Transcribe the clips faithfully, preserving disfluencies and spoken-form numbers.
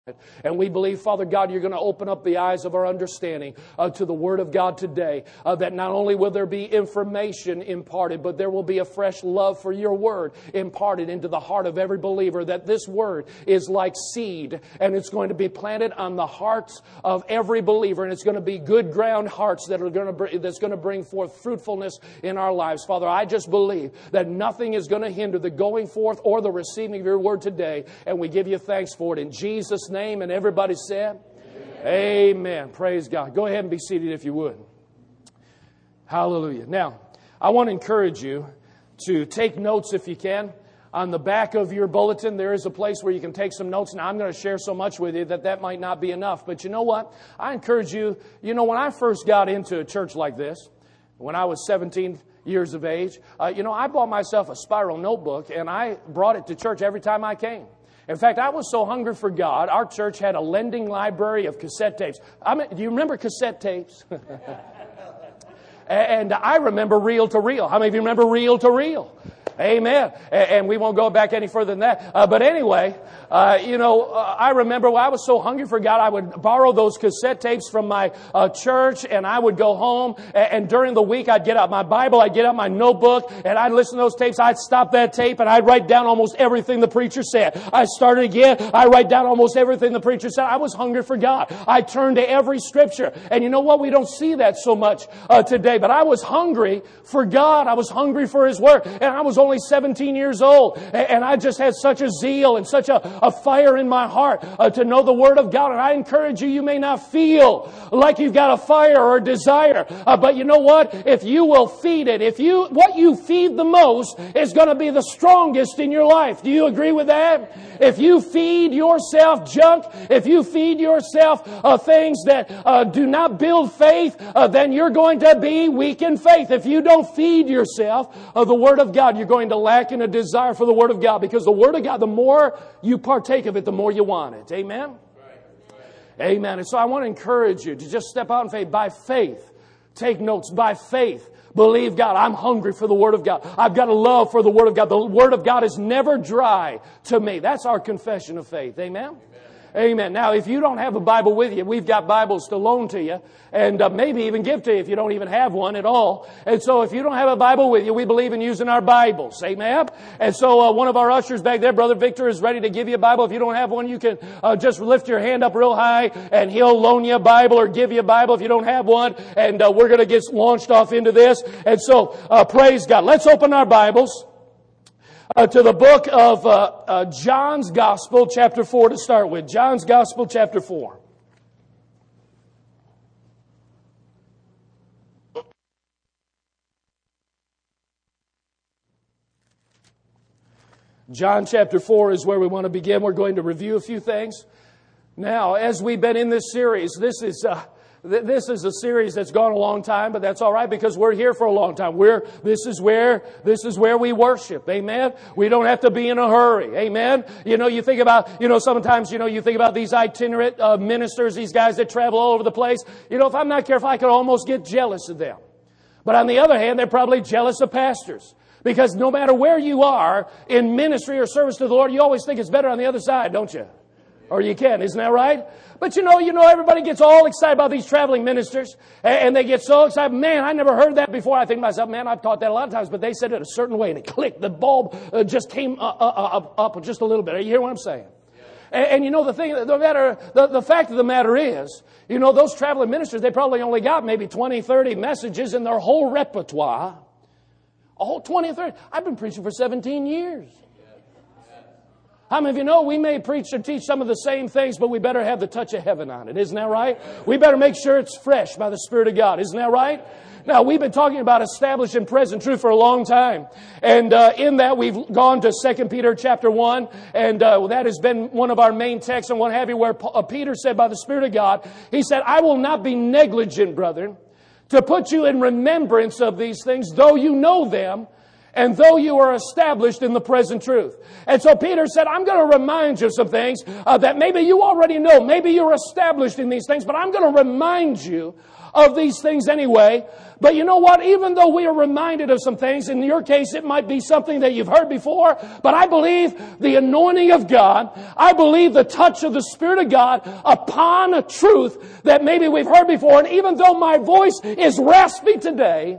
And we believe, Father God, you're going to open up the eyes of our understanding uh, to the Word of God today. Uh, that not only will there be information imparted, but there will be a fresh love for your Word imparted into the heart of every believer. That this Word is like seed, and it's going to be planted on the hearts of every believer. And it's going to be good ground hearts that are going to br- that's going to bring forth fruitfulness in our lives. Father, I just believe that nothing is going to hinder the going forth or the receiving of your Word today. And we give you thanks for it in Jesus' name. And everybody said, Amen. Amen. Praise God. Go ahead and be seated if you would. Hallelujah. Now, I want to encourage you to take notes if you can. On the back of your bulletin, there is a place where you can take some notes. Now, I'm going to share so much with you that that might not be enough. But you know what? I encourage you, you know, when I first got into a church like this, when I was seventeen years of age, uh, you know, I bought myself a spiral notebook and I brought it to church every time I came. In fact, I was so hungry for God, our church had a lending library of cassette tapes. I mean, do you remember cassette tapes? And I remember reel to reel. How many of you remember reel to reel? Amen. And we won't go back any further than that. Uh, but anyway, uh, you know, uh, I remember when I was so hungry for God, I would borrow those cassette tapes from my uh, church, and I would go home. And, and during the week, I'd get out my Bible, I'd get out my notebook, and I'd listen to those tapes. I'd stop that tape, and I'd write down almost everything the preacher said. I started again. I write down almost everything the preacher said. I was hungry for God. I turned to every scripture. And you know what? We don't see that so much uh, today. But I was hungry for God. I was hungry for His Word. And I was only seventeen years old. And I just had such a zeal and such a, a fire in my heart uh, to know the Word of God. And I encourage you, you may not feel like you've got a fire or a desire. Uh, but you know what? If you will feed it, if you, what you feed the most is going to be the strongest in your life. Do you agree with that? If you feed yourself junk, if you feed yourself uh, things that uh, do not build faith, uh, then you're going to be weak in faith. If you don't feed yourself of the Word of God, you're going to lack in a desire for the Word of God, because the Word of God, the more you partake of it, the more you want it. Amen? Right. Amen. And so I want to encourage you to just step out in faith. By faith, take notes. By faith, believe God. I'm hungry for the Word of God. I've got a love for the Word of God. The Word of God is never dry to me. That's our confession of faith. Amen? Amen. Amen. Now, if you don't have a Bible with you, we've got Bibles to loan to you, and uh, maybe even give to you if you don't even have one at all. And so if you don't have a Bible with you, we believe in using our Bibles. Amen. And so uh, one of our ushers back there, Brother Victor, is ready to give you a Bible. If you don't have one, you can uh, just lift your hand up real high, and he'll loan you a Bible or give you a Bible if you don't have one. And uh, we're going to get launched off into this. And so uh, praise God. Let's open our Bibles Uh, to the book of uh, uh, John's Gospel, chapter four, to start with. John's Gospel, chapter four. John chapter four is where we want to begin. We're going to review a few things. Now, as we've been in this series, this is... Uh, This is a series that's gone a long time, but that's all right, because we're here for a long time. We're, this is where, this is where we worship. Amen. We don't have to be in a hurry. Amen. You know, you think about, you know, sometimes, you know, you think about these itinerant uh, ministers, these guys that travel all over the place. You know, if I'm not careful, I could almost get jealous of them. But on the other hand, they're probably jealous of pastors. Because no matter where you are in ministry or service to the Lord, you always think it's better on the other side, don't you? Or you can, isn't that right? But you know, you know, everybody gets all excited about these traveling ministers, and they get so excited. Man, I never heard that before. I think to myself, man, I've taught that a lot of times, but they said it a certain way, and it clicked. The bulb uh, just came uh, uh, up, up just a little bit. You hear what I'm saying? Yeah. And, and you know, the thing, the matter, the, the fact of the matter is, you know, those traveling ministers, they probably only got maybe twenty, thirty messages in their whole repertoire. A whole twenty, thirty. I've been preaching for seventeen years. How many of you know we may preach or teach some of the same things, but we better have the touch of heaven on it. Isn't that right? We better make sure it's fresh by the Spirit of God. Isn't that right? Now, we've been talking about established and present truth for a long time. And uh, in that, we've gone to Second Peter chapter one. And uh, that has been one of our main texts and what have you, where uh, Peter said by the Spirit of God, he said, I will not be negligent, brethren, to put you in remembrance of these things, though you know them, and though you are established in the present truth. And so Peter said, I'm going to remind you of some things uh, that maybe you already know. Maybe you're established in these things, but I'm going to remind you of these things anyway. But you know what? Even though we are reminded of some things, in your case it might be something that you've heard before, but I believe the anointing of God, I believe the touch of the Spirit of God upon a truth that maybe we've heard before. And even though my voice is raspy today,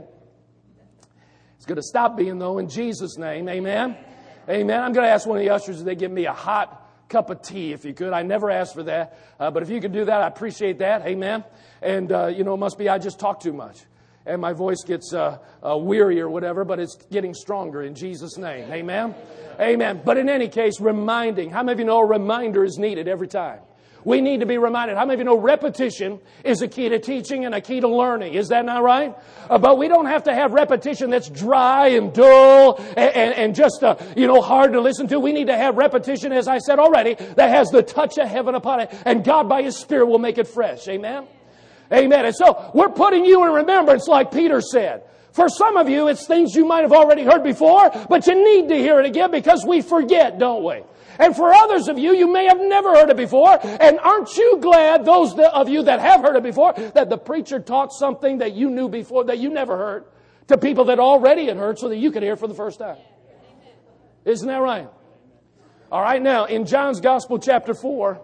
it's going to stop being, though, in Jesus' name. Amen? Amen. I'm going to ask one of the ushers if they give me a hot cup of tea, if you could. I never asked for that. Uh, but if you could do that, I appreciate that. Amen. And, uh, you know, it must be I just talk too much. And my voice gets uh, uh, weary or whatever, but it's getting stronger in Jesus' name. Amen? Amen. But in any case, reminding. How many of you know a reminder is needed every time? We need to be reminded. How many of you know repetition is a key to teaching and a key to learning? Is that not right? Uh, but we don't have to have repetition that's dry and dull and, and, and just, uh, you know, hard to listen to. We need to have repetition, as I said already, that has the touch of heaven upon it. And God, by His Spirit, will make it fresh. Amen? Amen. And so we're putting you in remembrance, like Peter said. For some of you, it's things you might have already heard before, but you need to hear it again because we forget, don't we? And for others of you, you may have never heard it before. And aren't you glad, those of you that have heard it before, that the preacher taught something that you knew before, that you never heard, to people that already had heard so that you could hear for the first time? Isn't that right? All right, now, in John's Gospel, chapter four,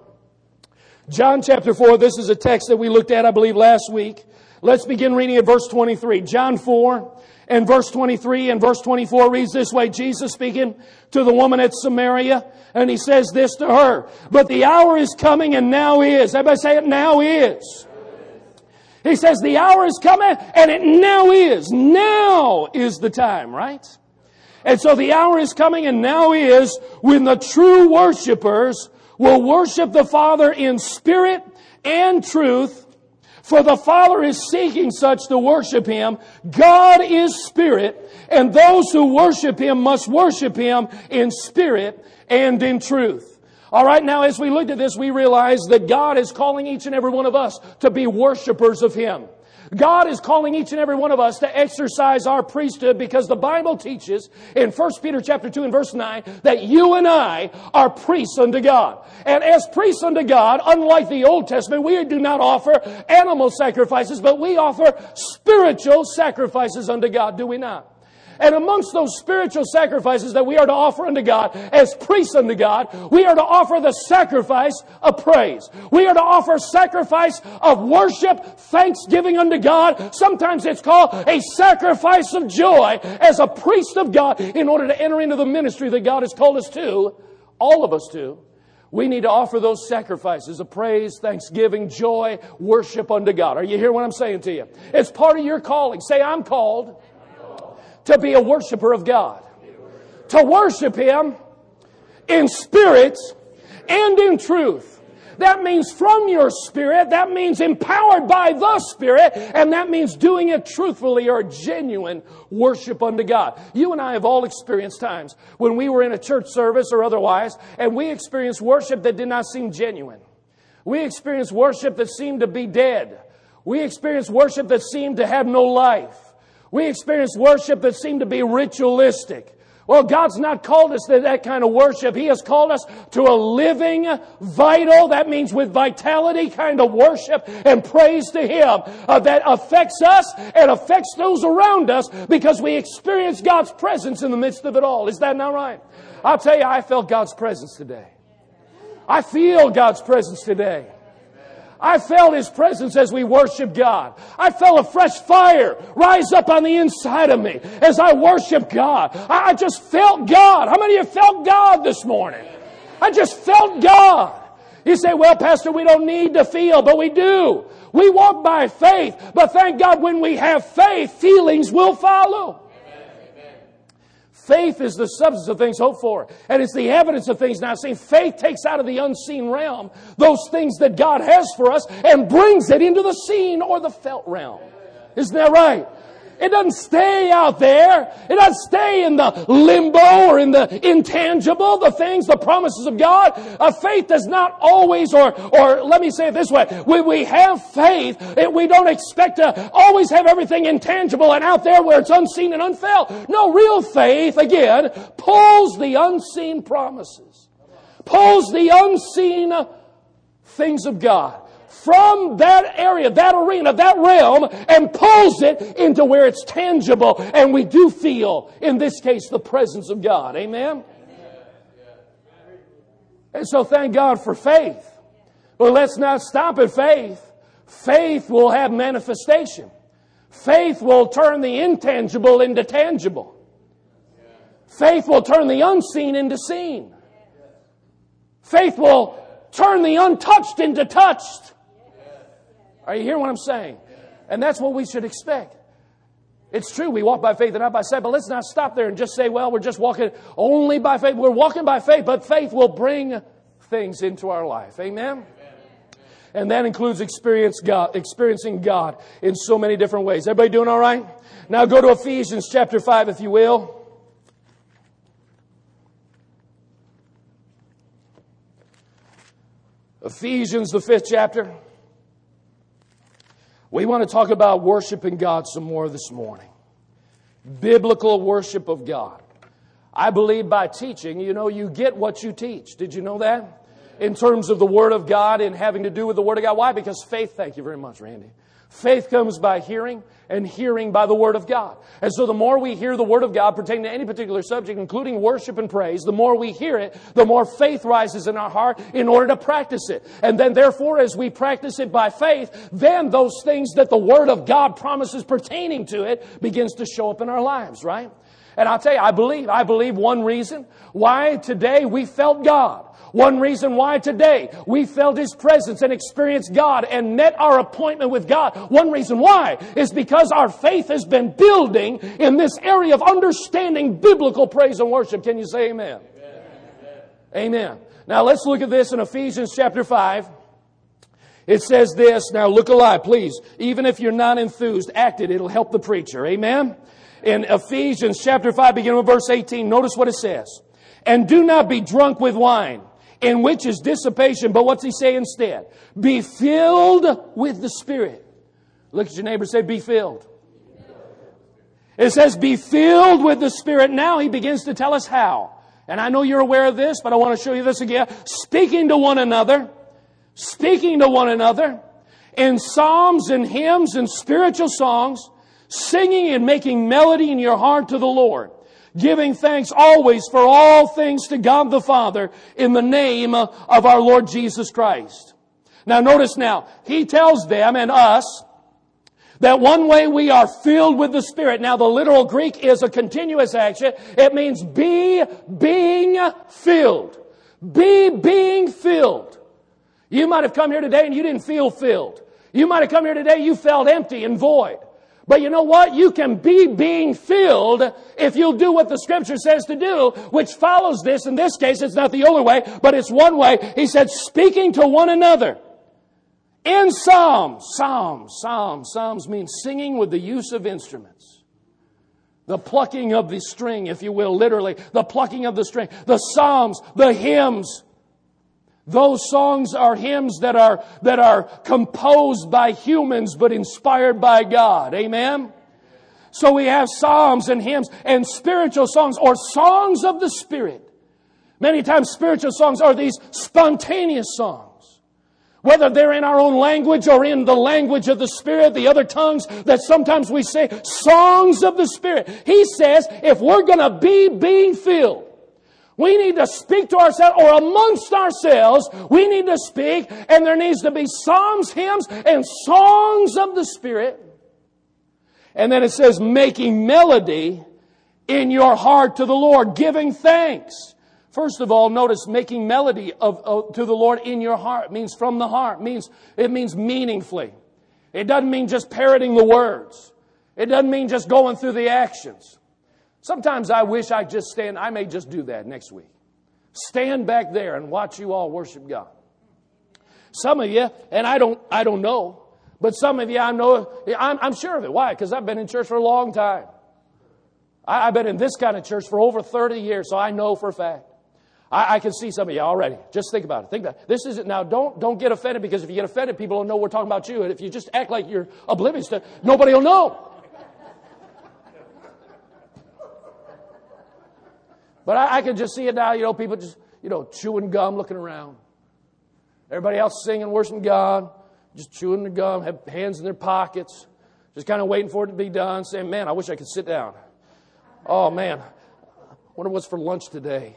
John chapter four, this is a text that we looked at, I believe, last week. Let's begin reading at verse twenty-three. John four and verse twenty-three and verse twenty-four reads this way. Jesus speaking to the woman at Samaria, and He says this to her. But the hour is coming, and now is. Everybody say it, now is. He says the hour is coming, and it now is. Now is the time, right? And so the hour is coming, and now is, when the true worshipers will worship the Father in spirit and truth. For the Father is seeking such to worship Him. God is spirit, and those who worship Him must worship Him in spirit and in truth. All right, now as we looked at this, we realized that God is calling each and every one of us to be worshipers of Him. God is calling each and every one of us to exercise our priesthood, because the Bible teaches in First Peter chapter two and verse nine that you and I are priests unto God. And as priests unto God, unlike the Old Testament, we do not offer animal sacrifices, but we offer spiritual sacrifices unto God, do we not? And amongst those spiritual sacrifices that we are to offer unto God, as priests unto God, we are to offer the sacrifice of praise. We are to offer sacrifice of worship, thanksgiving unto God. Sometimes it's called a sacrifice of joy as a priest of God in order to enter into the ministry that God has called us to, all of us to. We need to offer those sacrifices of praise, thanksgiving, joy, worship unto God. Are you hearing what I'm saying to you? It's part of your calling. Say, I'm called to be a worshiper of God. To worship Him in spirit and in truth. That means from your spirit. That means empowered by the Spirit. And that means doing it truthfully or genuine worship unto God. You and I have all experienced times when we were in a church service or otherwise, and we experienced worship that did not seem genuine. We experienced worship that seemed to be dead. We experienced worship that seemed to have no life. We experience worship that seemed to be ritualistic. Well, God's not called us to that kind of worship. He has called us to a living, vital, that means with vitality kind of worship and praise to Him uh, that affects us and affects those around us, because we experience God's presence in the midst of it all. Is that not right? I'll tell you, I felt God's presence today. I feel God's presence today. I felt His presence as we worship God. I felt a fresh fire rise up on the inside of me as I worship God. I just felt God. How many of you felt God this morning? I just felt God. You say, well, Pastor, we don't need to feel, but we do. We walk by faith, but thank God when we have faith, feelings will follow. Faith is the substance of things hoped for, and it's the evidence of things not seen. Faith takes out of the unseen realm those things that God has for us and brings it into the seen or the felt realm. Isn't that right? It doesn't stay out there. It doesn't stay in the limbo or in the intangible, the things, the promises of God. Uh, faith does not always, or or let me say it this way, when we have faith, it, we don't expect to always have everything intangible and out there where it's unseen and unfelt. No, real faith, again, pulls the unseen promises, pulls the unseen things of God from that area, that arena, that realm, and pulls it into where it's tangible, and we do feel, in this case, the presence of God. Amen? And so thank God for faith. But let's not stop at faith. Faith will have manifestation. Faith will turn the intangible into tangible. Faith will turn the unseen into seen. Faith will turn the untouched into touched. Are you hearing what I'm saying? And that's what we should expect. It's true, we walk by faith and not by sight, but let's not stop there and just say, well, we're just walking only by faith. We're walking by faith, but faith will bring things into our life. Amen? And that includes experience God, experiencing God in so many different ways. Everybody doing all right? Now go to Ephesians chapter five, if you will. Ephesians, the fifth chapter. We want to talk about worshiping God some more this morning. Biblical worship of God. I believe by teaching, you know, you get what you teach. Did you know that? In terms of the Word of God and having to do with the Word of God. Why? Because faith, thank you very much, Randy. Faith comes by hearing, and hearing by the Word of God. And so the more we hear the Word of God pertaining to any particular subject, including worship and praise, the more we hear it, the more faith rises in our heart in order to practice it. And then therefore, as we practice it by faith, then those things that the Word of God promises pertaining to it begins to show up in our lives, right? And I'll tell you, I believe, I believe one reason why today we felt God. One reason why today we felt His presence and experienced God and met our appointment with God. One reason why is because our faith has been building in this area of understanding biblical praise and worship. Can you say amen? Amen. Amen. Now let's look at this in Ephesians chapter five. It says this. Now look alive, please. Even if you're not enthused, act it. It'll help the preacher. Amen. In Ephesians chapter five, beginning with verse eighteen, notice what it says. And do not be drunk with wine, in which is dissipation. But what's he say instead? Be filled with the Spirit. Look at your neighbor and say, be filled. It says, be filled with the Spirit. Now he begins to tell us how. And I know you're aware of this, but I want to show you this again. Speaking to one another. Speaking to one another. In psalms and hymns and spiritual songs. Singing and making melody in your heart to the Lord. Giving thanks always for all things to God the Father in the name of our Lord Jesus Christ. Now notice now, He tells them and us that one way we are filled with the Spirit. Now the literal Greek is a continuous action. It means be being filled. Be being filled. You might have come here today and you didn't feel filled. You might have come here today, you felt empty and void. But you know what? You can be being filled if you'll do what the Scripture says to do, which follows this. In this case, it's not the only way, but it's one way. He said, speaking to one another in psalms. Psalms, psalms, psalms means singing with the use of instruments. The plucking of the string, if you will, literally. The plucking of the string. The psalms, the hymns. Those songs are hymns that are, that are composed by humans but inspired by God. Amen? So we have psalms and hymns and spiritual songs or songs of the Spirit. Many times spiritual songs are these spontaneous songs. Whether they're in our own language or in the language of the Spirit, the other tongues that sometimes we say, songs of the Spirit. He says if we're going to be being filled, we need to speak to ourselves, or amongst ourselves, we need to speak, and there needs to be psalms, hymns, and songs of the Spirit. And then it says, making melody in your heart to the Lord, giving thanks. First of all, notice making melody of, of, to the Lord in your heart means from the heart. Means it means meaningfully. It doesn't mean just parroting the words. It doesn't mean just going through the actions. Sometimes I wish I'd just stand. I may just do that next week. Stand back there and watch you all worship God. Some of you, and I don't, I don't know, But some of you, I know, I'm, I'm sure of it. Why? Because I've been in church for a long time. I, I've been in this kind of church for over thirty years, so I know for a fact. I, I can see some of you already. Just think about it. Think about it. This isn't, now don't, don't get offended, because if you get offended, people don't know we're talking about you. And if you just act like you're oblivious to it, nobody will know. But I, I can just see it now, you know, people just, you know, chewing gum, looking around. Everybody else singing, worshiping God, just chewing the gum, have hands in their pockets, just kind of waiting for it to be done, saying, man, I wish I could sit down. Oh, man, I wonder what's for lunch today.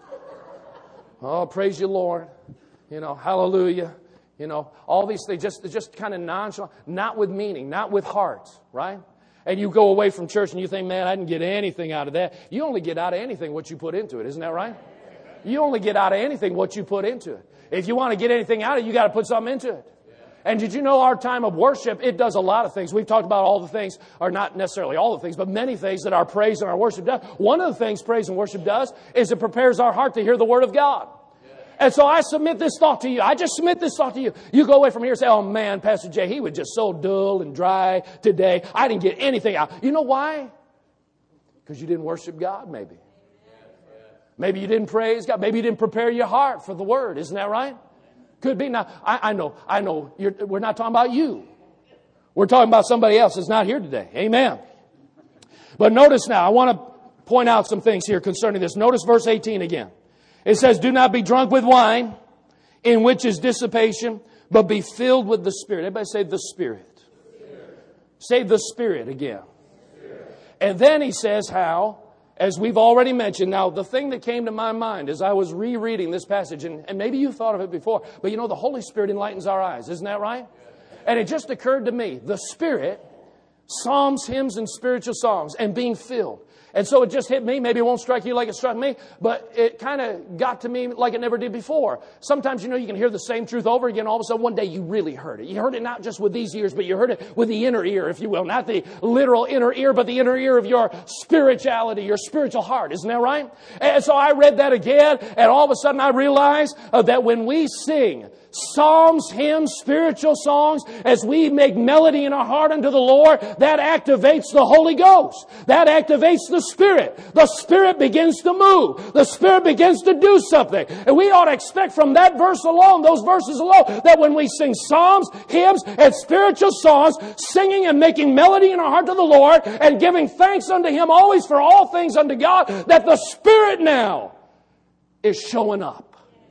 Oh, praise you, Lord. You know, hallelujah. You know, all these things, just, just kind of nonchalant, not with meaning, not with heart, right? And you go away from church and you think, man, I didn't get anything out of that. You only get out of anything what you put into it. Isn't that right? You only get out of anything what you put into it. If you want to get anything out of it, you got to put something into it. And did you know our time of worship, it does a lot of things. We've talked about all the things, or not necessarily all the things, but many things that our praise and our worship does. One of the things praise and worship does is it prepares our heart to hear the Word of God. And so I submit this thought to you. I just submit this thought to you. You go away from here and say, oh man, Pastor Jay, he was just so dull and dry today. I didn't get anything out. You know why? Because you didn't worship God, maybe. Maybe you didn't praise God. Maybe you didn't prepare your heart for the Word. Isn't that right? Could be. Now, I, I know, I know, you're, we're not talking about you. We're talking about somebody else that's not here today. Amen. But notice now, I want to point out some things here concerning this. Notice verse eighteen again. It says, do not be drunk with wine, in which is dissipation, but be filled with the Spirit. Everybody say the Spirit. Spirit. Say the Spirit again. Spirit. And then he says how, as we've already mentioned. Now, the thing that came to my mind as I was rereading this passage, and, and maybe you thought of it before, but you know, the Holy Spirit enlightens our eyes. Isn't that right? And it just occurred to me, the Spirit, psalms, hymns, and spiritual songs, and being filled. And so it just hit me. Maybe it won't strike you like it struck me, but it kind of got to me like it never did before. Sometimes, you know, you can hear the same truth over again. All of a sudden, one day you really heard it. You heard it not just with these ears, but you heard it with the inner ear, if you will. Not the literal inner ear, but the inner ear of your spirituality, your spiritual heart. Isn't that right? And so I read that again, and all of a sudden I realized uh, that when we sing psalms, hymns, spiritual songs, as we make melody in our heart unto the Lord, that activates the Holy Ghost. That activates the Spirit. The Spirit begins to move. The Spirit begins to do something. And we ought to expect from that verse alone, those verses alone, that when we sing psalms, hymns, and spiritual songs, singing and making melody in our heart to the Lord, and giving thanks unto Him always for all things unto God, that the Spirit now is showing up.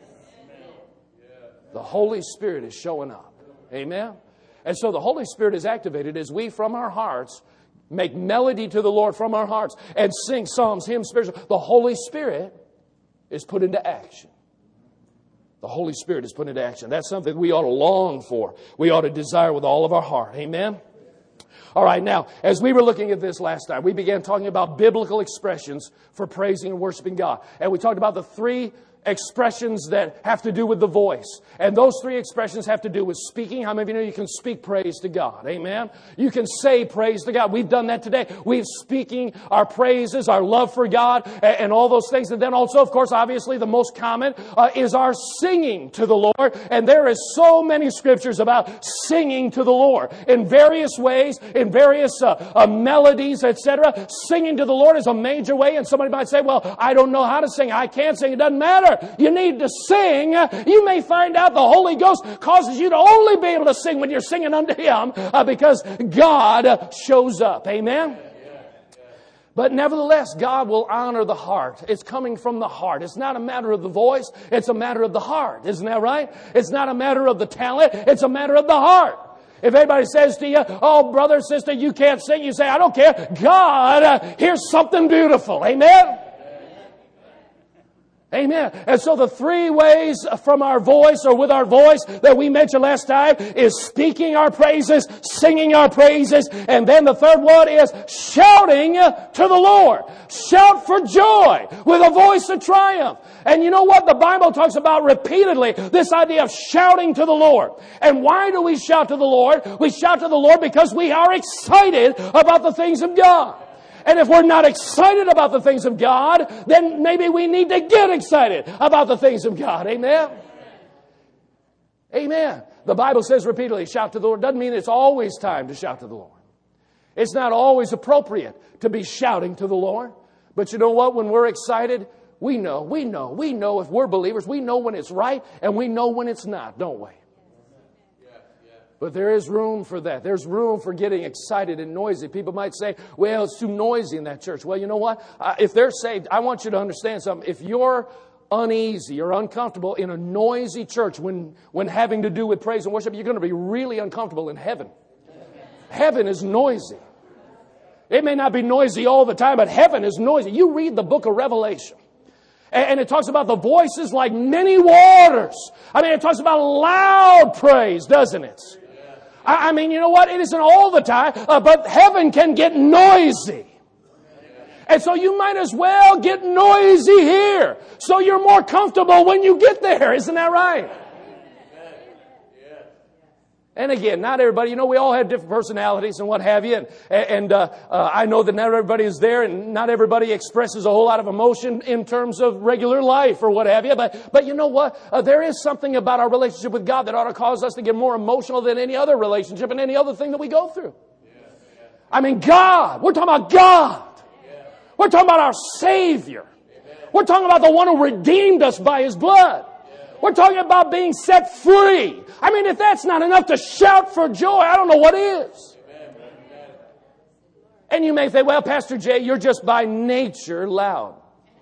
The Holy Spirit is showing up. Amen? And so the Holy Spirit is activated as we from our hearts make melody to the Lord from our hearts and sing psalms, hymns, spiritual. The Holy Spirit is put into action. The Holy Spirit is put into action. That's something we ought to long for. We ought to desire with all of our heart. Amen? All right, now, as we were looking at this last time, we began talking about biblical expressions for praising and worshiping God. And we talked about the three expressions that have to do with the voice. And those three expressions have to do with speaking. How many of you know you can speak praise to God? Amen? You can say praise to God. We've done that today. We've speaking our praises, our love for God, and, and all those things. And then also, of course, obviously the most common uh, is our singing to the Lord. And there is so many scriptures about singing to the Lord in various ways, in various uh, uh, melodies, et cetera. Singing to the Lord is a major way. And somebody might say, well, I don't know how to sing. I can't sing. It doesn't matter. You need to sing. You may find out the Holy Ghost causes you to only be able to sing when you're singing unto Him uh, because God shows up. Amen? But nevertheless, God will honor the heart. It's coming from the heart. It's not a matter of the voice. It's a matter of the heart. Isn't that right? It's not a matter of the talent. It's a matter of the heart. If anybody says to you, oh, brother, sister, you can't sing, you say, I don't care. God uh, hears something beautiful. Amen? Amen. And so the three ways from our voice or with our voice that we mentioned last time is speaking our praises, singing our praises, and then the third one is shouting to the Lord. Shout for joy with a voice of triumph. And you know what? The Bible talks about repeatedly this idea of shouting to the Lord. And why do we shout to the Lord? We shout to the Lord because we are excited about the things of God. And if we're not excited about the things of God, then maybe we need to get excited about the things of God. Amen? Amen. The Bible says repeatedly, shout to the Lord. Doesn't mean it's always time to shout to the Lord. It's not always appropriate to be shouting to the Lord. But you know what? When we're excited, we know, we know, we know if we're believers, we know when it's right and we know when it's not, don't we? But there is room for that. There's room for getting excited and noisy. People might say, well, it's too noisy in that church. Well, you know what? Uh, if they're saved, I want you to understand something. If you're uneasy or uncomfortable in a noisy church when, when having to do with praise and worship, you're going to be really uncomfortable in heaven. Heaven is noisy. It may not be noisy all the time, but heaven is noisy. You read the book of Revelation, and it talks about the voices like many waters. I mean, it talks about loud praise, doesn't it? I mean, you know what? It isn't all the time, uh, but heaven can get noisy. And so you might as well get noisy here, so you're more comfortable when you get there. Isn't that right? And again, not everybody, you know, we all have different personalities and what have you. And, and uh, uh, I know that not everybody is there and not everybody expresses a whole lot of emotion in terms of regular life or what have you. But, but you know what? Uh, there is something about our relationship with God that ought to cause us to get more emotional than any other relationship and any other thing that we go through. I mean, God. We're talking about God. We're talking about our Savior. We're talking about the one who redeemed us by His blood. We're talking about being set free. I mean, if that's not enough to shout for joy, I don't know what is. And you may say, well, Pastor Jay, you're just by nature loud.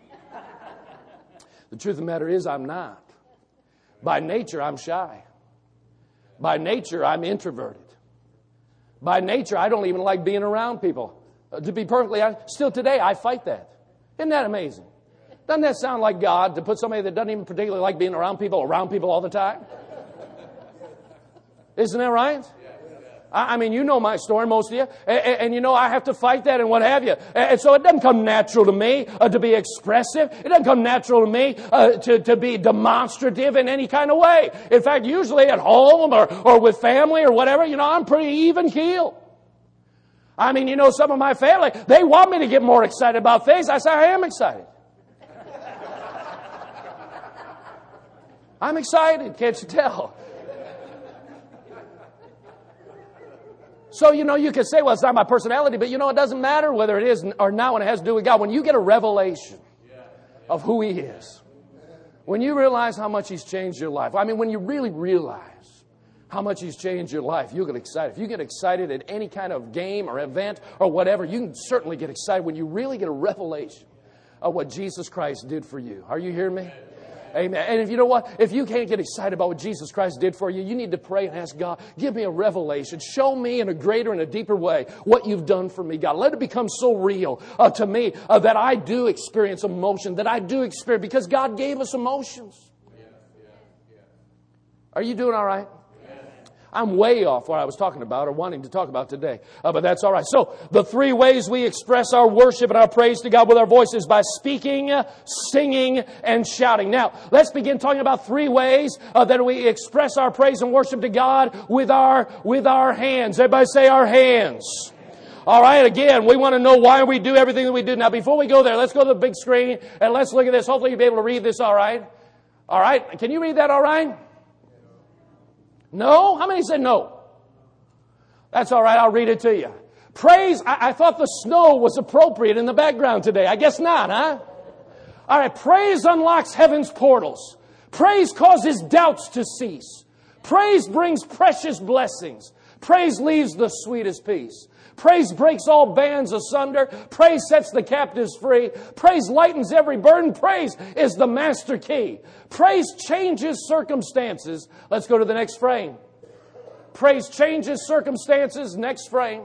The truth of the matter is I'm not. By nature, I'm shy. By nature, I'm introverted. By nature, I don't even like being around people. Uh, to be perfectly honest, still today, I fight that. Isn't that amazing? Doesn't that sound like God to put somebody that doesn't even particularly like being around people, around people all the time? Isn't that right? I, I mean, you know my story, most of you. And, and, and you know, I have to fight that and what have you. And, and so it doesn't come natural to me uh, to be expressive. It doesn't come natural to me uh, to, to be demonstrative in any kind of way. In fact, usually at home or, or with family or whatever, you know, I'm pretty even keeled. I mean, you know, some of my family, they want me to get more excited about things. I say, I am excited. I'm excited, can't you tell? So, you know, you can say, well, it's not my personality, but you know, it doesn't matter whether it is or not when it has to do with God. When you get a revelation of who He is, when you realize how much He's changed your life, I mean, when you really realize how much He's changed your life, you get excited. If you get excited at any kind of game or event or whatever, you can certainly get excited when you really get a revelation of what Jesus Christ did for you. Are you hearing me? Amen. And if you know what? If you can't get excited about what Jesus Christ did for you, you need to pray and ask God, give me a revelation. Show me in a greater and a deeper way what you've done for me, God. Let it become so real uh, to me uh, that I do experience emotion, that I do experience, because God gave us emotions. Yeah, yeah, yeah. Are you doing all right? I'm way off what I was talking about or wanting to talk about today. Uh, but that's all right. So the three ways we express our worship and our praise to God with our voices: by speaking, singing, and shouting. Now, let's begin talking about three ways uh, that we express our praise and worship to God with our, with our hands. Everybody say our hands. All right, again, we want to know why we do everything that we do. Now, before we go there, let's go to the big screen and let's look at this. Hopefully you'll be able to read this all right. All right, can you read that all right? No? How many said no? That's all right. I'll read it to you. Praise. I, I thought the snow was appropriate in the background today. I guess not, huh? All right. Praise unlocks heaven's portals. Praise causes doubts to cease. Praise brings precious blessings. Praise leaves the sweetest peace. Praise breaks all bands asunder. Praise sets the captives free. Praise lightens every burden. Praise is the master key. Praise changes circumstances. Let's go to the next frame. Praise changes circumstances. Next frame.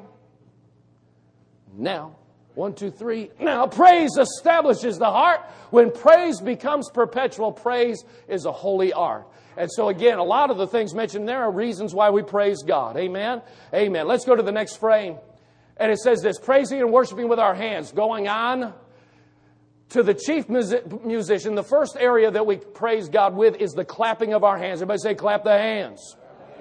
Now. One, two, three. Now, praise establishes the heart. When praise becomes perpetual, praise is a holy art. And so again, a lot of the things mentioned there are reasons why we praise God. Amen? Amen. Let's go to the next frame. And it says this: praising and worshiping with our hands. Going on to the chief musician, the first area that we praise God with is the clapping of our hands. Everybody say, clap the hands.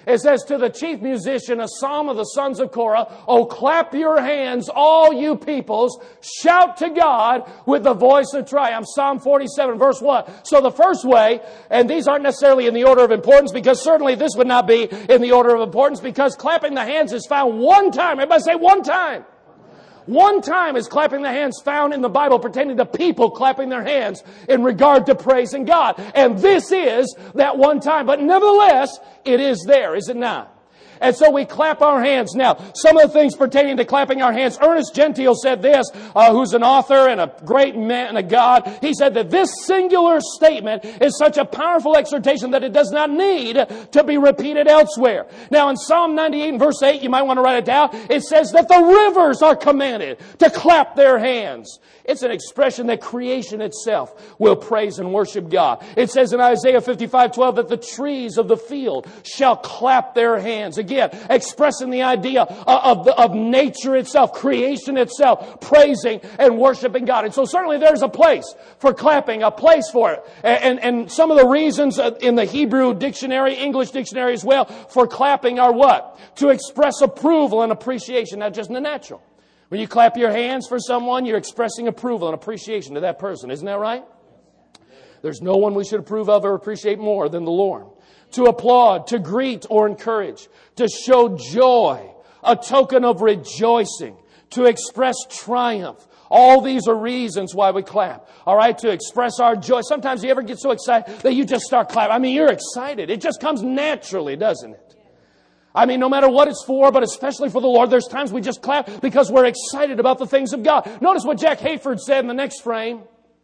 It says, to the chief musician, a psalm of the sons of Korah, oh, clap your hands, all you peoples, shout to God with the voice of triumph. Psalm forty-seven, verse one. So the first way, and these aren't necessarily in the order of importance, because certainly this would not be in the order of importance, because clapping the hands is found one time. Everybody say one time. One time is clapping the hands found in the Bible pertaining to people clapping their hands in regard to praising God. And this is that one time. But nevertheless, it is there, is it not? And so we clap our hands. Now, some of the things pertaining to clapping our hands, Ernest Gentile said this, uh, who's an author and a great man of God. He said that this singular statement is such a powerful exhortation that it does not need to be repeated elsewhere. Now, in Psalm ninety-eight and verse eight, you might want to write it down, it says that the rivers are commanded to clap their hands. It's an expression that creation itself will praise and worship God. It says in Isaiah fifty-five twelve that the trees of the field shall clap their hands. Again, expressing the idea of, the, of nature itself, creation itself, praising and worshiping God. And so certainly there's a place for clapping, a place for it. And, and, and some of the reasons in the Hebrew dictionary, English dictionary as well, for clapping are what? To express approval and appreciation, not just in the natural. When you clap your hands for someone, you're expressing approval and appreciation to that person. Isn't that right? There's no one we should approve of or appreciate more than the Lord. To applaud, to greet or encourage, to show joy, a token of rejoicing, to express triumph. All these are reasons why we clap. All right, to express our joy. Sometimes you ever get so excited that you just start clapping. I mean, you're excited. It just comes naturally, doesn't it? I mean, no matter what it's for, but especially for the Lord, there's times we just clap because we're excited about the things of God. Notice what Jack Hayford said in the next frame.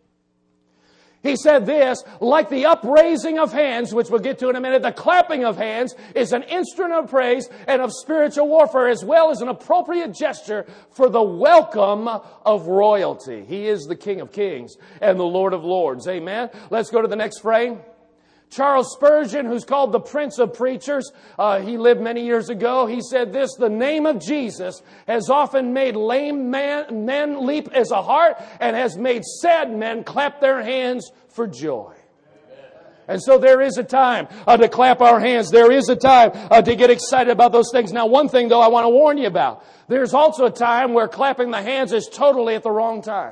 He said this, like the upraising of hands, which we'll get to in a minute, the clapping of hands is an instrument of praise and of spiritual warfare, as well as an appropriate gesture for the welcome of royalty. He is the King of Kings and the Lord of Lords. Amen. Let's go to the next frame. Charles Spurgeon, who's called the Prince of Preachers, uh, he lived many years ago. He said this, the name of Jesus has often made lame man, men leap as a hart and has made sad men clap their hands for joy. And so there is a time uh, to clap our hands. There is a time uh, to get excited about those things. Now, one thing, though, I want to warn you about. There's also a time where clapping the hands is totally at the wrong time.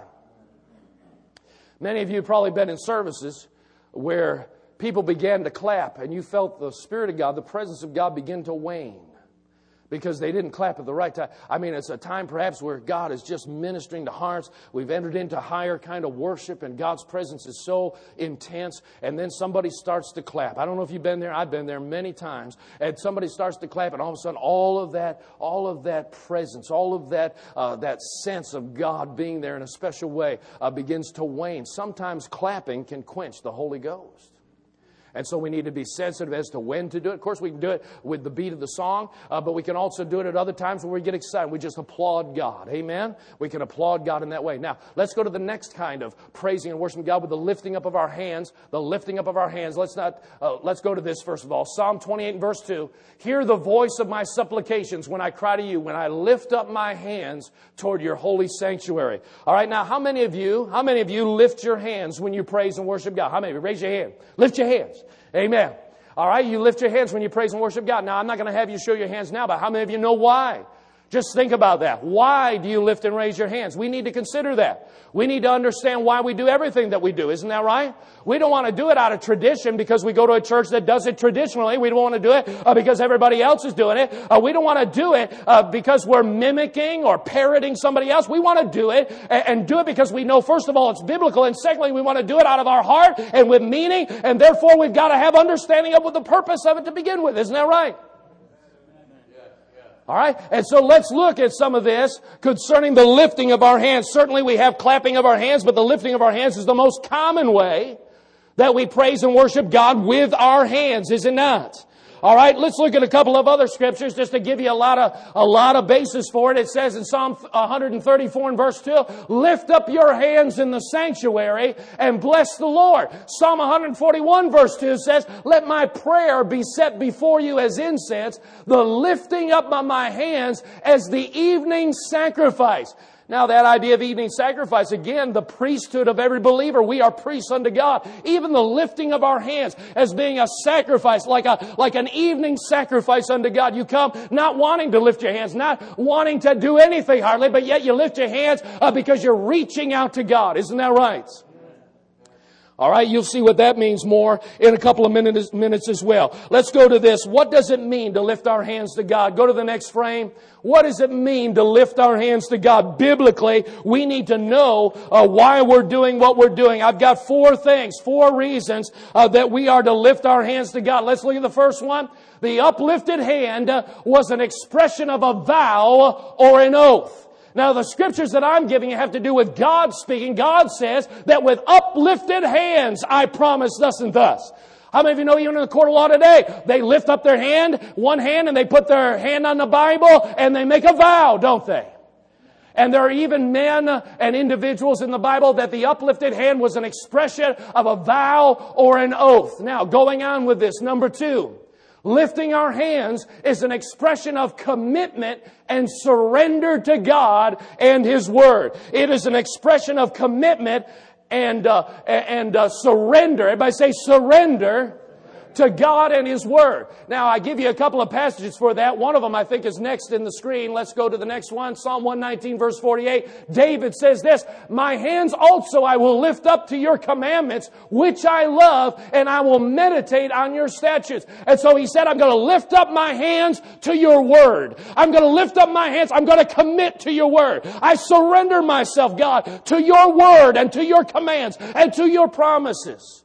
Many of you have probably been in services where people began to clap, and you felt the Spirit of God, the presence of God begin to wane because they didn't clap at the right time. I mean, it's a time perhaps where God is just ministering to hearts. We've entered into higher kind of worship, and God's presence is so intense, and then somebody starts to clap. I don't know if you've been there. I've been there many times. And somebody starts to clap, and all of a sudden, all of that, all of that presence, all of that, uh, that sense of God being there in a special way uh, begins to wane. Sometimes clapping can quench the Holy Ghost. And so we need to be sensitive as to when to do it. Of course, we can do it with the beat of the song, uh, but we can also do it at other times where we get excited. We just applaud God. Amen? We can applaud God in that way. Now, let's go to the next kind of praising and worshiping God with the lifting up of our hands. The lifting up of our hands. Let's not. Uh, let's go to this first of all. Psalm twenty-eight and verse two. Hear the voice of my supplications when I cry to you, when I lift up my hands toward your holy sanctuary. All right, now, how many of you, how many of you lift your hands when you praise and worship God? How many of you? Raise your hand. Lift your hands. Amen. All right, you lift your hands when you praise and worship God. Now, I'm not going to have you show your hands now, but how many of you know why? Just think about that. Why do you lift and raise your hands? We need to consider that. We need to understand why we do everything that we do. Isn't that right? We don't want to do it out of tradition because we go to a church that does it traditionally. We don't want to do it uh, because everybody else is doing it. Uh, we don't want to do it uh, because we're mimicking or parroting somebody else. We want to do it and, and do it because we know, first of all, it's biblical. And secondly, we want to do it out of our heart and with meaning. And therefore, we've got to have understanding of what the purpose of it to begin with. Isn't that right? All right, and so let's look at some of this concerning the lifting of our hands. Certainly we have clapping of our hands, but the lifting of our hands is the most common way that we praise and worship God with our hands, is it not? All right, let's look at a couple of other scriptures just to give you a lot of a lot of basis for it. It says in Psalm one thirty-four and verse two, lift up your hands in the sanctuary and bless the Lord. Psalm one forty-one verse two says, let my prayer be set before you as incense, the lifting up of my hands as the evening sacrifice. Now that idea of evening sacrifice, again, the priesthood of every believer. We are priests unto God. Even the lifting of our hands as being a sacrifice, like a like an evening sacrifice unto God. You come not wanting to lift your hands, not wanting to do anything hardly, but yet you lift your hands uh, because you're reaching out to God. Isn't that right? All right, you'll see what that means more in a couple of minutes, minutes as well. Let's go to this. What does it mean to lift our hands to God? Go to the next frame. What does it mean to lift our hands to God? Biblically, we need to know uh, why we're doing what we're doing. I've got four things, four reasons uh, that we are to lift our hands to God. Let's look at the first one. The uplifted hand uh, was an expression of a vow or an oath. Now, the scriptures that I'm giving you have to do with God speaking. God says that with uplifted hands, I promise thus and thus. How many of you know even in the court of law today, they lift up their hand, one hand, and they put their hand on the Bible, and they make a vow, don't they? And there are even men and individuals in the Bible that the uplifted hand was an expression of a vow or an oath. Now, going on with this, number two. Lifting our hands is an expression of commitment and surrender to God and His Word. It is an expression of commitment and uh, and uh, surrender. Everybody say surrender to God and His Word. Now, I give you a couple of passages for that. One of them, I think, is next in the screen. Let's go to the next one. Psalm one nineteen, verse forty-eight. David says this, "My hands also I will lift up to your commandments, which I love, and I will meditate on your statutes." And so he said, I'm going to lift up my hands to your Word. I'm going to lift up my hands. I'm going to commit to your Word. I surrender myself, God, to your Word and to your commands and to your promises.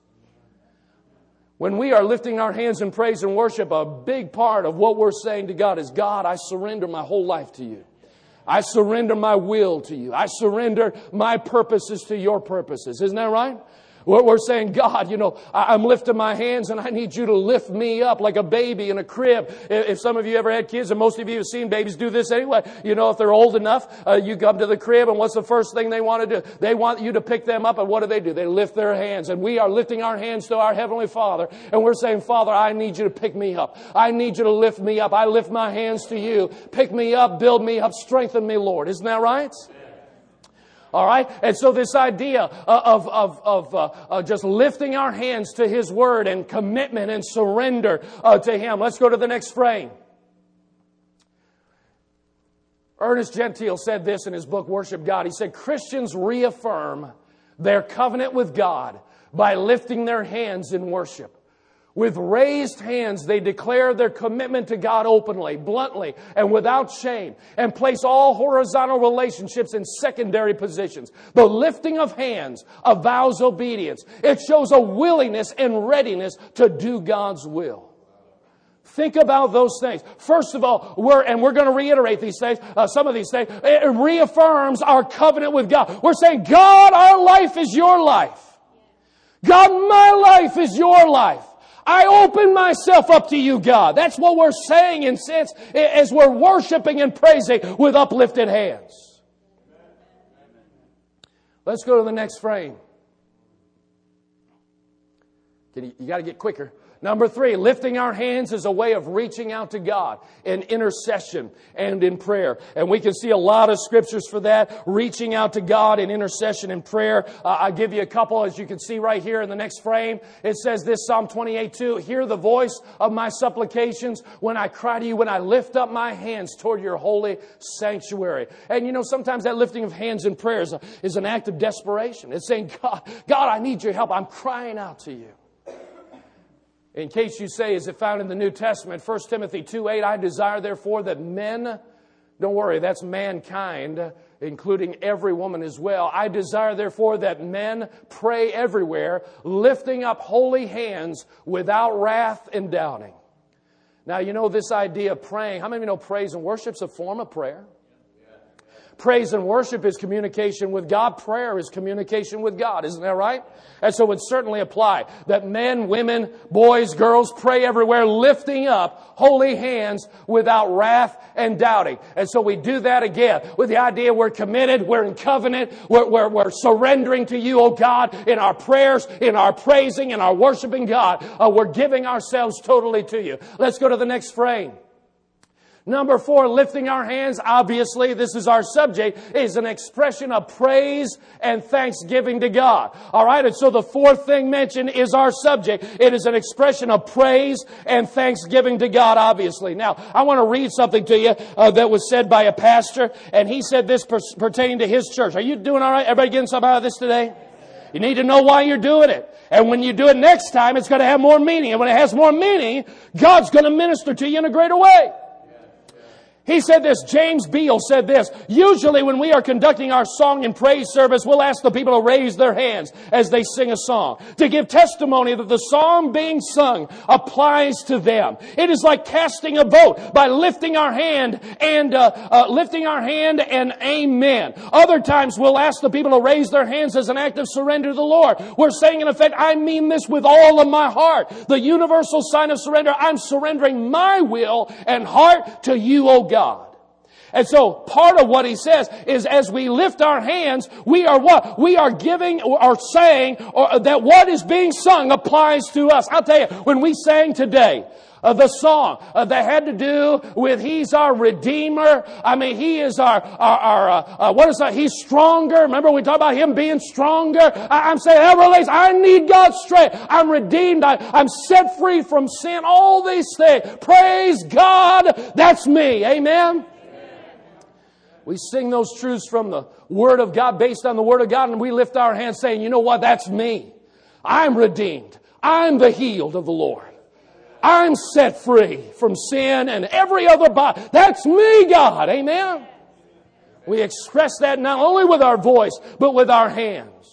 When we are lifting our hands in praise and worship, a big part of what we're saying to God is, God, I surrender my whole life to you. I surrender my will to you. I surrender my purposes to your purposes. Isn't that right? We're saying, God, you know, I'm lifting my hands and I need you to lift me up like a baby in a crib. If some of you ever had kids, and most of you have seen babies do this anyway, you know, if they're old enough, uh, you come to the crib and what's the first thing they want to do? They want you to pick them up, and what do they do? They lift their hands. And we are lifting our hands to our Heavenly Father, and we're saying, Father, I need you to pick me up. I need you to lift me up. I lift my hands to you. Pick me up, build me up, strengthen me, Lord. Isn't that right? All right? And so this idea of, of, of uh, uh, just lifting our hands to His Word and commitment and surrender uh, to Him. Let's go to the next frame. Ernest Gentile said this in his book, Worship God. He said, Christians reaffirm their covenant with God by lifting their hands in worship. With raised hands, they declare their commitment to God openly, bluntly, and without shame, and place all horizontal relationships in secondary positions. The lifting of hands avows obedience. It shows a willingness and readiness to do God's will. Think about those things. First of all, we're, and we're going to reiterate these things, uh, some of these things, it reaffirms our covenant with God. We're saying, God, our life is your life. God, my life is your life. I open myself up to you, God. That's what we're saying in sense as we're worshiping and praising with uplifted hands. Let's go to the next frame. Can you, you got to get quicker. Number three, lifting our hands is a way of reaching out to God in intercession and in prayer. And we can see a lot of scriptures for that, reaching out to God in intercession and prayer. Uh, I'll give you a couple, as you can see right here in the next frame. It says this, Psalm twenty-eight two, hear the voice of my supplications when I cry to you, when I lift up my hands toward your holy sanctuary. And you know, sometimes that lifting of hands in prayer is, a, is an act of desperation. It's saying, God, God, I need your help. I'm crying out to you. In case you say, is it found in the New Testament, First Timothy two eight, I desire therefore that men, don't worry, that's mankind, including every woman as well. I desire therefore that men pray everywhere, lifting up holy hands without wrath and doubting. Now, you know this idea of praying. How many of you know praise and worship is a form of prayer? Praise and worship is communication with God. Prayer is communication with God. Isn't that right? And so it would certainly apply that men, women, boys, girls pray everywhere, lifting up holy hands without wrath and doubting. And so we do that again with the idea we're committed, we're in covenant, we're, we're, we're surrendering to you, oh God, in our prayers, in our praising, in our worshiping God. Uh, we're giving ourselves totally to you. Let's go to the next frame. Number four, lifting our hands, obviously, this is our subject, is an expression of praise and thanksgiving to God. All right, and so the fourth thing mentioned is our subject. It is an expression of praise and thanksgiving to God, obviously. Now, I want to read something to you uh, that was said by a pastor, and he said this per- pertaining to his church. Are you doing all right? Everybody getting something out of this today? You need to know why you're doing it. And when you do it next time, it's going to have more meaning. And when it has more meaning, God's going to minister to you in a greater way. He said this, James Beale said this, usually when we are conducting our song and praise service, we'll ask the people to raise their hands as they sing a song, to give testimony that the song being sung applies to them. It is like casting a vote by lifting our hand and uh, uh, lifting our hand and amen. Other times we'll ask the people to raise their hands as an act of surrender to the Lord. We're saying in effect, I mean this with all of my heart. The universal sign of surrender, I'm surrendering my will and heart to you, O God. God. And so part of what he says is as we lift our hands, we are what? We are giving or saying or that what is being sung applies to us. I'll tell you, when we sang today, Uh, the song uh, that had to do with He's our Redeemer. I mean, He is our, our, our uh, uh, what is that? He's stronger. Remember we talked about Him being stronger? I, I'm saying that relates. I need God's strength. I'm redeemed. I, I'm set free from sin. All these things. Praise God. That's me. Amen? Amen. We sing those truths from the Word of God, based on the Word of God, and we lift our hands saying, you know what? That's me. I'm redeemed. I'm the healed of the Lord. I'm set free from sin and every other body. That's me, God. Amen? We express that not only with our voice, but with our hands.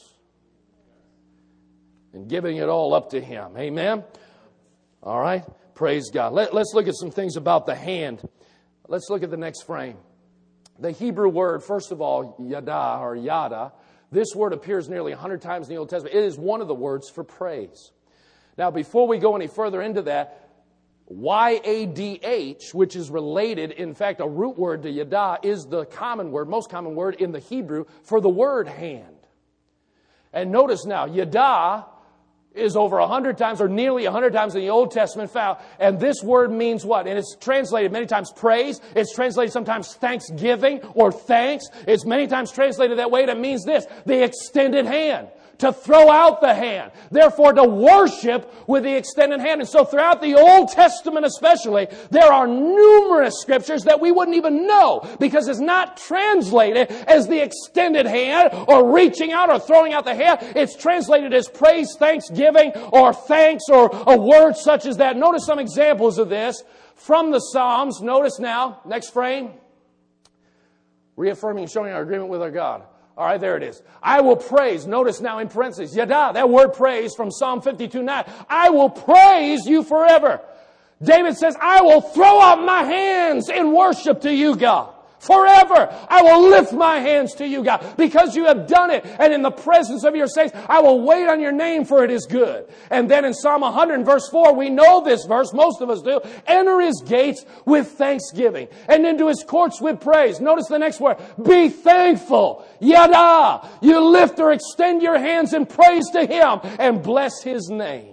And giving it all up to Him. Amen? All right? Praise God. Let, let's look at some things about the hand. Let's look at the next frame. The Hebrew word, first of all, yada or yada. This word appears nearly one hundred times in the Old Testament. It is one of the words for praise. Now, before we go any further into that, Y A D H, which is related, in fact, a root word to yada, is the common word, most common word in the Hebrew for the word hand. And notice now, yada is over a hundred times, or nearly a hundred times in the Old Testament found. And this word means what? And it's translated many times praise. It's translated sometimes thanksgiving or thanks. It's many times translated that way. And it means this, the extended hand. To throw out the hand. Therefore, to worship with the extended hand. And so throughout the Old Testament especially, there are numerous scriptures that we wouldn't even know because it's not translated as the extended hand or reaching out or throwing out the hand. It's translated as praise, thanksgiving, or thanks, or a word such as that. Notice some examples of this from the Psalms. Notice now, next frame. Reaffirming and showing our agreement with our God. All right, there it is. I will praise. Notice now in parentheses, yada, that word praise from Psalm fifty-two nine. I will praise you forever. David says, I will throw up my hands in worship to you, God. Forever, I will lift my hands to you, God, because you have done it. And in the presence of your saints, I will wait on your name, for it is good. And then in Psalm one hundred verse four, we know this verse, most of us do. Enter His gates with thanksgiving and into His courts with praise. Notice the next word. Be thankful. Yada. You lift or extend your hands in praise to Him and bless His name.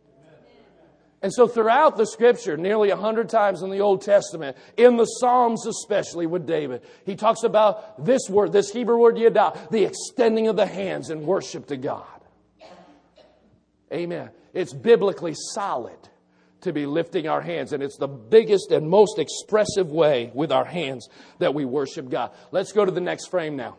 And so throughout the Scripture, nearly a hundred times in the Old Testament, in the Psalms especially with David, he talks about this word, this Hebrew word yada, the extending of the hands in worship to God. Amen. It's biblically solid to be lifting our hands, and it's the biggest and most expressive way with our hands that we worship God. Let's go to the next frame now.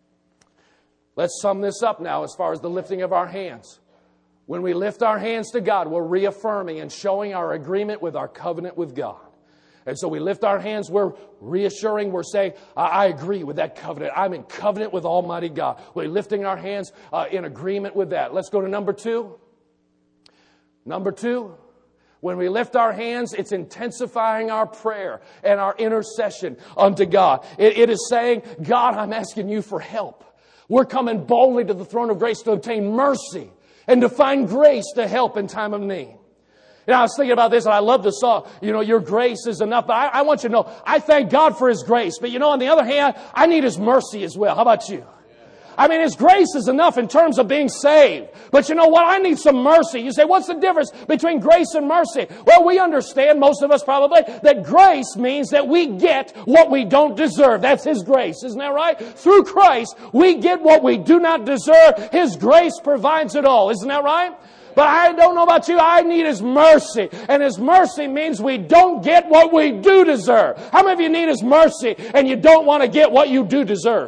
Let's sum this up now as far as the lifting of our hands. When we lift our hands to God, we're reaffirming and showing our agreement with our covenant with God. And so we lift our hands, we're reassuring, we're saying, I, I agree with that covenant. I'm in covenant with Almighty God. We're lifting our hands uh, in agreement with that. Let's go to number two. Number two, when we lift our hands, it's intensifying our prayer and our intercession unto God. It, it is saying, God, I'm asking you for help. We're coming boldly to the throne of grace to obtain mercy and to find grace to help in time of need. You know, I was thinking about this, and I love the song, you know, your grace is enough. But I, I want you to know, I thank God for His grace. But you know, on the other hand, I need His mercy as well. How about you? I mean, His grace is enough in terms of being saved. But you know what? I need some mercy. You say, what's the difference between grace and mercy? Well, we understand, most of us probably, that grace means that we get what we don't deserve. That's His grace. Isn't that right? Through Christ, we get what we do not deserve. His grace provides it all. Isn't that right? But I don't know about you. I need His mercy. And His mercy means we don't get what we do deserve. How many of you need His mercy and you don't want to get what you do deserve?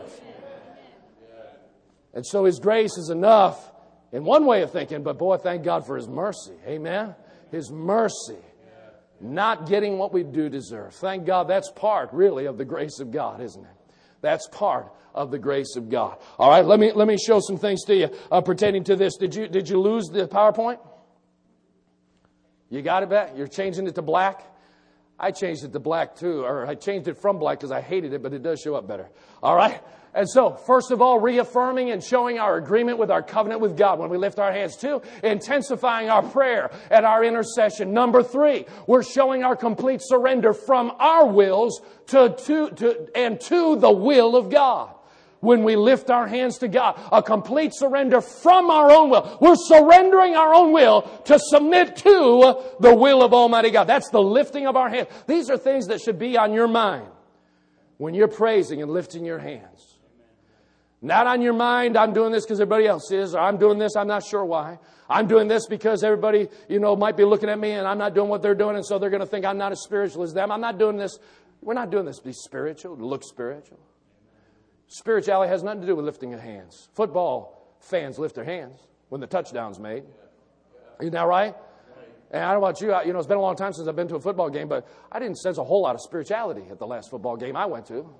And so His grace is enough in one way of thinking, but boy, thank God for His mercy. Amen? His mercy. Not getting what we do deserve. Thank God that's part, really, of the grace of God, isn't it? That's part of the grace of God. All right, let me let me show some things to you uh, pertaining to this. Did you did you lose the PowerPoint? You got it back? You're changing it to black? I changed it to black too, or I changed it from black because I hated it, but it does show up better. All right? And so, first of all, reaffirming and showing our agreement with our covenant with God when we lift our hands. Two, intensifying our prayer and our intercession. Number three, we're showing our complete surrender from our wills to, to, to and to the will of God. When we lift our hands to God, a complete surrender from our own will. We're surrendering our own will to submit to the will of Almighty God. That's the lifting of our hands. These are things that should be on your mind when you're praising and lifting your hands. Not on your mind, I'm doing this because everybody else is, or I'm doing this, I'm not sure why. I'm doing this because everybody, you know, might be looking at me and I'm not doing what they're doing, and so they're going to think I'm not as spiritual as them. I'm not doing this. We're not doing this to be spiritual, to look spiritual. Spirituality has nothing to do with lifting your hands. Football fans lift their hands when the touchdown's made. Isn't that right? And I don't know about you, you know, it's been a long time since I've been to a football game, but I didn't sense a whole lot of spirituality at the last football game I went to.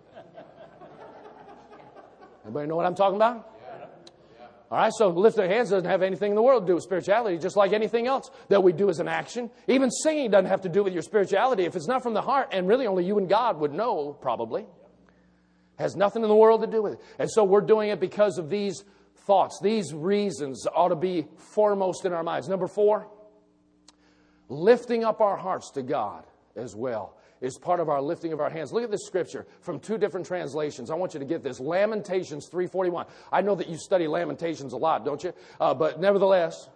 Everybody know what I'm talking about? All right, so lift their hands doesn't have anything in the world to do with spirituality, just like anything else that we do as an action. Even singing doesn't have to do with your spirituality. If it's not from the heart, and really only you and God would know, probably. Has nothing in the world to do with it. And so we're doing it because of these thoughts. These reasons ought to be foremost in our minds. Number four, lifting up our hearts to God as well is part of our lifting of our hands. Look at this scripture from two different translations. I want you to get this. Lamentations three forty-one. I know that you study Lamentations a lot, don't you? Uh, but nevertheless,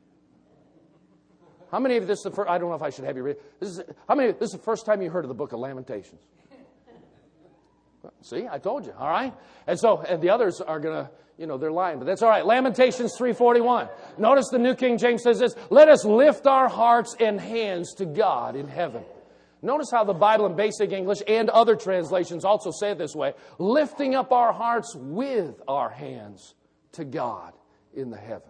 how many of this is the first, I don't know if I should have you read. This is, how many, this is the first time you heard of the book of Lamentations? See, I told you, all right? And so, and the others are going to, you know, they're lying, but that's all right. Lamentations three forty-one. Notice the New King James says this, let us lift our hearts and hands to God in heaven. Notice how the Bible in Basic English and other translations also say it this way, lifting up our hearts with our hands to God in the heavens.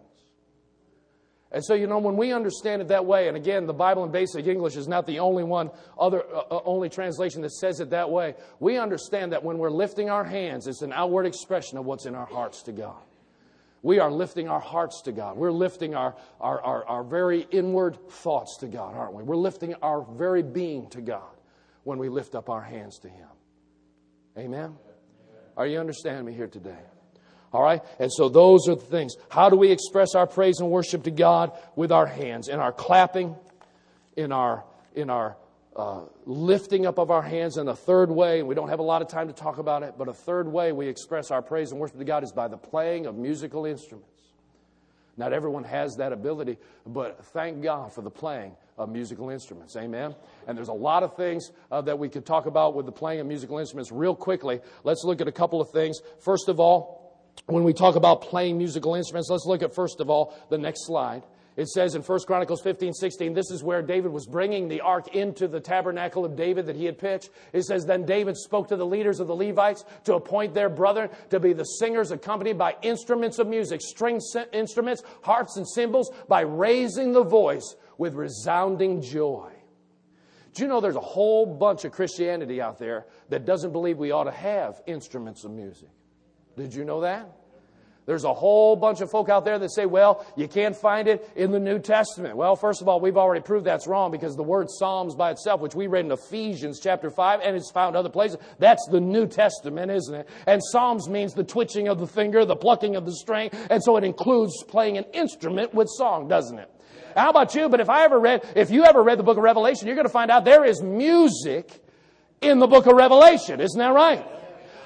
And so, you know, when we understand it that way, and again, the Bible in Basic English is not the only one, other uh, only translation that says it that way. We understand that when we're lifting our hands, it's an outward expression of what's in our hearts to God. We are lifting our hearts to God. We're lifting our, our, our, our very inward thoughts to God, aren't we? We're lifting our very being to God when we lift up our hands to Him. Amen? Are you understanding me here today? All right? And so those are the things. How do we express our praise and worship to God? With our hands. In our clapping, in our, in our uh, lifting up of our hands. And a third way, and we don't have a lot of time to talk about it, but a third way we express our praise and worship to God is by the playing of musical instruments. Not everyone has that ability, but thank God for the playing of musical instruments. Amen? And there's a lot of things uh, that we could talk about with the playing of musical instruments real quickly. Let's look at a couple of things. First of all, when we talk about playing musical instruments, let's look at, first of all, the next slide. It says in First Chronicles fifteen sixteen, this is where David was bringing the ark into the tabernacle of David that he had pitched. It says, then David spoke to the leaders of the Levites to appoint their brethren to be the singers accompanied by instruments of music, string instruments, harps and cymbals, by raising the voice with resounding joy. Do you know there's a whole bunch of Christianity out there that doesn't believe we ought to have instruments of music? Did you know that? There's a whole bunch of folk out there that say, well, you can't find it in the New Testament. Well, first of all, we've already proved that's wrong because the word Psalms by itself, which we read in Ephesians chapter five, and it's found other places, that's the New Testament, isn't it? And Psalms means the twitching of the finger, the plucking of the string, and so it includes playing an instrument with song, doesn't it? How about you? But if I ever read, if you ever read the book of Revelation, you're going to find out there is music in the book of Revelation. Isn't that right?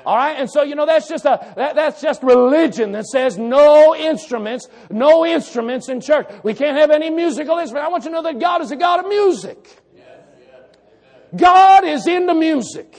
All right, and so you know that's just a that, that's just religion that says no instruments, no instruments in church. We can't have any musical instruments. I want you to know that God is a God of music. God is into music.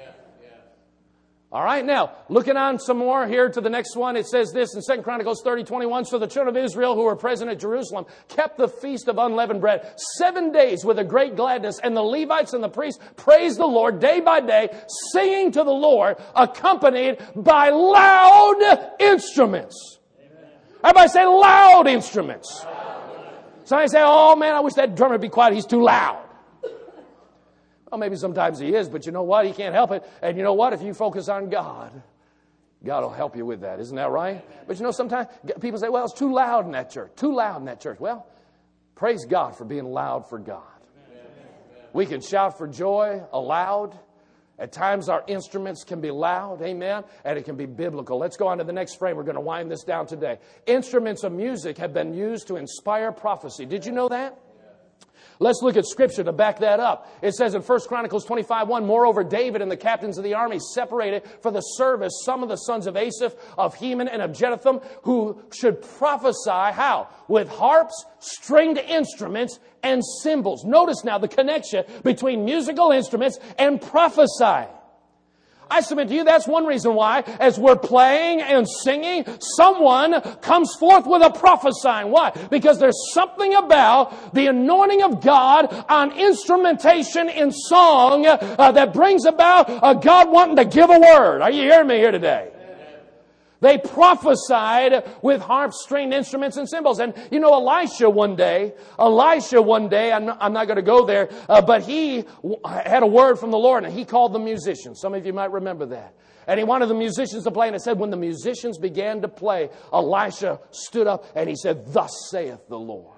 All right, now, looking on some more here to the next one, it says this in Second Chronicles thirty twenty-one. So the children of Israel who were present at Jerusalem kept the feast of unleavened bread seven days with a great gladness. And the Levites and the priests praised the Lord day by day, singing to the Lord, accompanied by loud instruments. Amen. Everybody say loud instruments. Loud. Somebody say, oh man, I wish that drummer would be quiet. He's too loud. Well, maybe sometimes he is, but you know what? He can't help it. And you know what? If you focus on God, God will help you with that. Isn't that right? But you know, sometimes people say, well, it's too loud in that church. Too loud in that church. Well, praise God for being loud for God. We can shout for joy aloud. At times our instruments can be loud. Amen. And it can be biblical. Let's go on to the next frame. We're going to wind this down today. Instruments of music have been used to inspire prophecy. Did you know that? Let's look at Scripture to back that up. It says in First Chronicles twenty-five one, moreover, David and the captains of the army separated for the service some of the sons of Asaph, of Heman, and of Jeduthun, who should prophesy, how? With harps, stringed instruments, and cymbals. Notice now the connection between musical instruments and prophesying. I submit to you, that's one reason why, as we're playing and singing, someone comes forth with a prophesying. Why? Because there's something about the anointing of God on instrumentation in song uh, that brings about uh, God wanting to give a word. Are you hearing me here today? They prophesied with harps, stringed instruments, and cymbals. And you know, Elisha one day, Elisha one day, I'm not, I'm not going to go there, uh, but he w- had a word from the Lord, and he called the musicians. Some of you might remember that. And he wanted the musicians to play, and it said when the musicians began to play, Elisha stood up and he said, "Thus saith the Lord."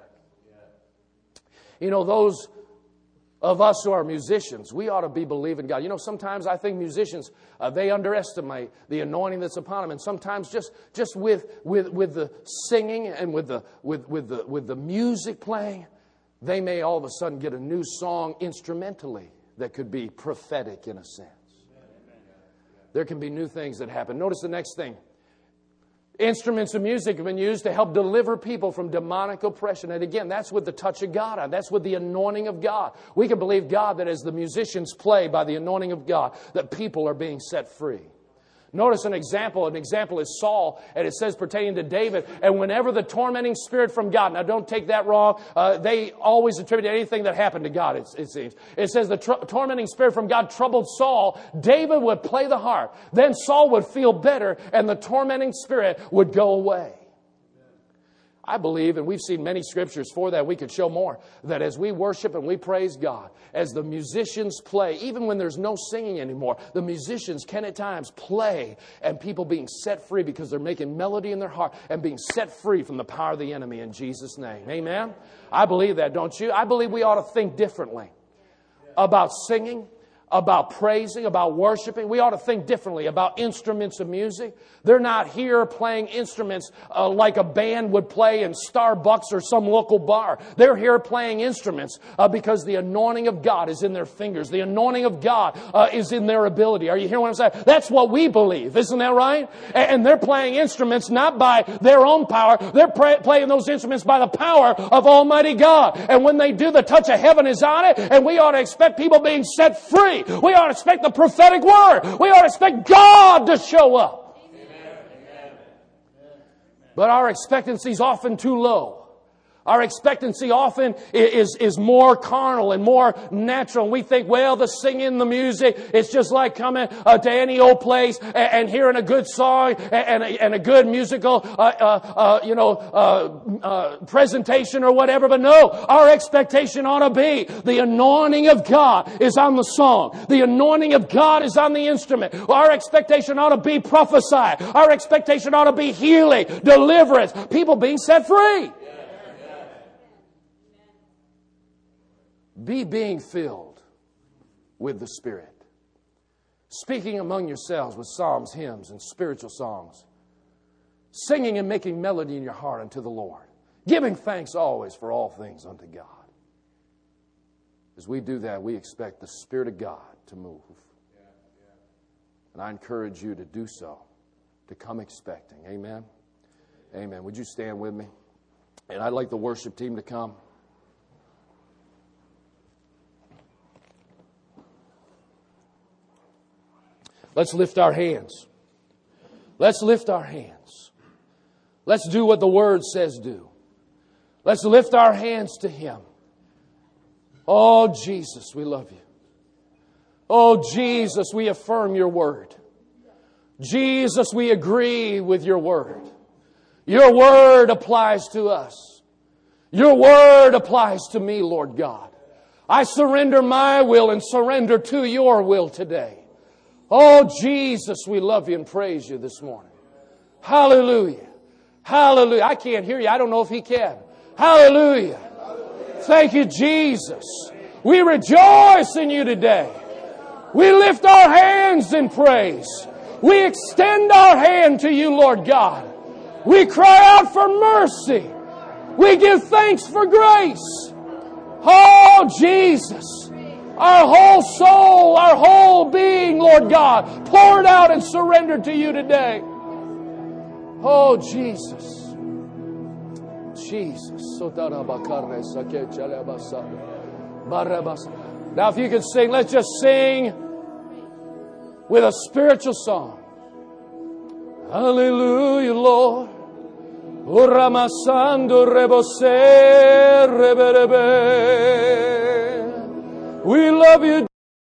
You know, those of us who are musicians, we ought to be believing God. You know, sometimes I think musicians, uh, they underestimate the anointing that's upon them. And sometimes just, just with, with, with the singing and with the, with, with, the, with the music playing, they may all of a sudden get a new song instrumentally that could be prophetic in a sense. There can be new things that happen. Notice the next thing. Instruments of music have been used to help deliver people from demonic oppression. And again, that's with the touch of God on. That's with the anointing of God. We can believe God that as the musicians play by the anointing of God, that people are being set free. Notice an example. An example is Saul, and it says pertaining to David. And whenever the tormenting spirit from God, now don't take that wrong. Uh, they always attribute anything that happened to God, it, it seems. It says the tr- tormenting spirit from God troubled Saul. David would play the harp. Then Saul would feel better, and the tormenting spirit would go away. I believe, and we've seen many scriptures for that, we could show more, that as we worship and we praise God, as the musicians play, even when there's no singing anymore, the musicians can at times play and people being set free because they're making melody in their heart and being set free from the power of the enemy in Jesus' name. Amen? I believe that, don't you? I believe we ought to think differently about singing, about praising, about worshiping. We ought to think differently about instruments of music. They're not here playing instruments uh, like a band would play in Starbucks or some local bar. They're here playing instruments uh, because the anointing of God is in their fingers. The anointing of God uh, is in their ability. Are you hearing what I'm saying? That's what we believe. Isn't that right? And they're playing instruments not by their own power. They're pray- playing those instruments by the power of Almighty God. And when they do, the touch of heaven is on it, and we ought to expect people being set free. We ought to expect the prophetic word. We ought to expect God to show up. But our expectancy is often too low. Our expectancy often is, is more carnal and more natural. And we think, well, the singing, the music, it's just like coming uh, to any old place and, and hearing a good song and, and, a, and a good musical, uh, uh, uh, you know, uh, uh, presentation or whatever. But no, our expectation ought to be the anointing of God is on the song. The anointing of God is on the instrument. Our expectation ought to be prophesy. Our expectation ought to be healing, deliverance, people being set free. Be being filled with the Spirit. Speaking among yourselves with psalms, hymns, and spiritual songs. Singing and making melody in your heart unto the Lord. Giving thanks always for all things unto God. As we do that, we expect the Spirit of God to move. And I encourage you to do so, to come expecting. Amen? Amen. Would you stand with me? And I'd like the worship team to come. Let's lift our hands. Let's lift our hands. Let's do what the Word says do. Let's lift our hands to Him. Oh, Jesus, we love you. Oh, Jesus, we affirm your Word. Jesus, we agree with your Word. Your Word applies to us. Your Word applies to me, Lord God. I surrender my will and surrender to your will today. Oh, Jesus, we love you and praise you this morning. Hallelujah. Hallelujah. I can't hear you. I don't know if he can. Hallelujah. Thank you, Jesus. We rejoice in you today. We lift our hands in praise. We extend our hand to you, Lord God. We cry out for mercy. We give thanks for grace. Oh, Jesus. Our whole soul, our whole being, Lord God, poured out and surrendered to you today. Oh, Jesus. Jesus. Now, if you could sing, let's just sing with a spiritual song. Hallelujah, Lord. We love you.